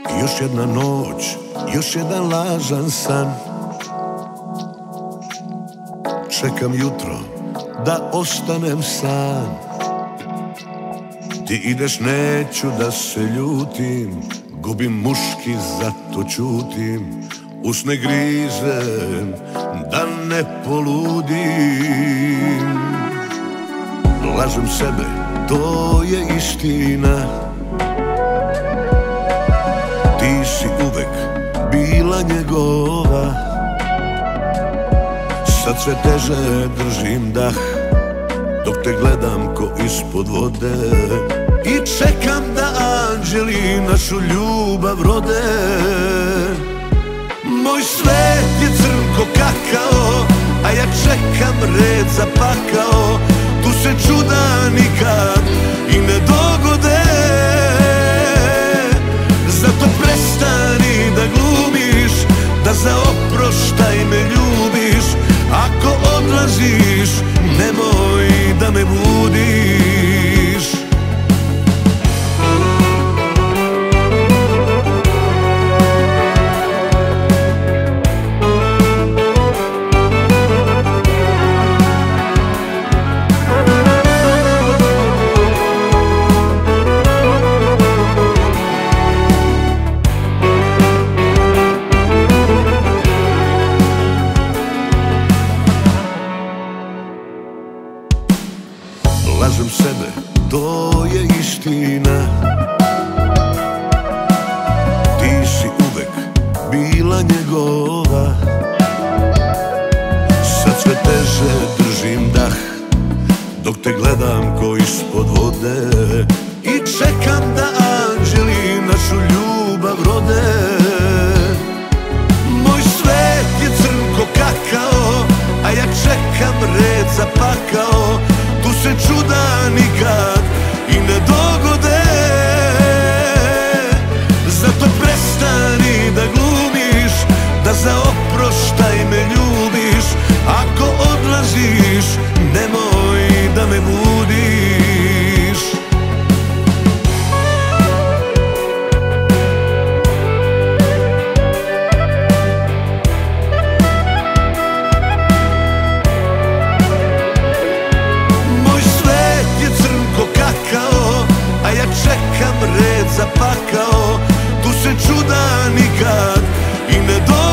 Još jedna noć, još jedan lažan san. Čekam jutro da ostanem sam. Ti ideš, neću da se ljutim, gubim muški, zato ćutim. Usne grizem da ne poludim. Lažem sebe, to je istina. Ti si uvek bila njegova. Sad sve teže držim dah, dok te gledam ko ispod vode. I čekam da anđeli našu ljubav rode. Moj svet je crn ko kakao, a ja čekam red za pakao. Tu se čuda nikad i ne dogode. Zato prestani da glumiš, da za oproštaj me ljubiš. Ako odlaziš, nemoj da me budiš. Lažem sebe, to je istina. Ti si uvek bila njegova. Sad sve teže držim dah, dok te gledam ko ispod vode. I čekam da anđeli našu ljubav rode. Moj svet je crn ko kakao, a ja čekam red za pakao. Tu se čuda nikad i ne dogode. Zato prestani da glumiš, da za oproštaj me ljubiš. Ako odlaziš, nemoj da me budiš. A ja čekam red za pakao. Tu se čuda nikad i ne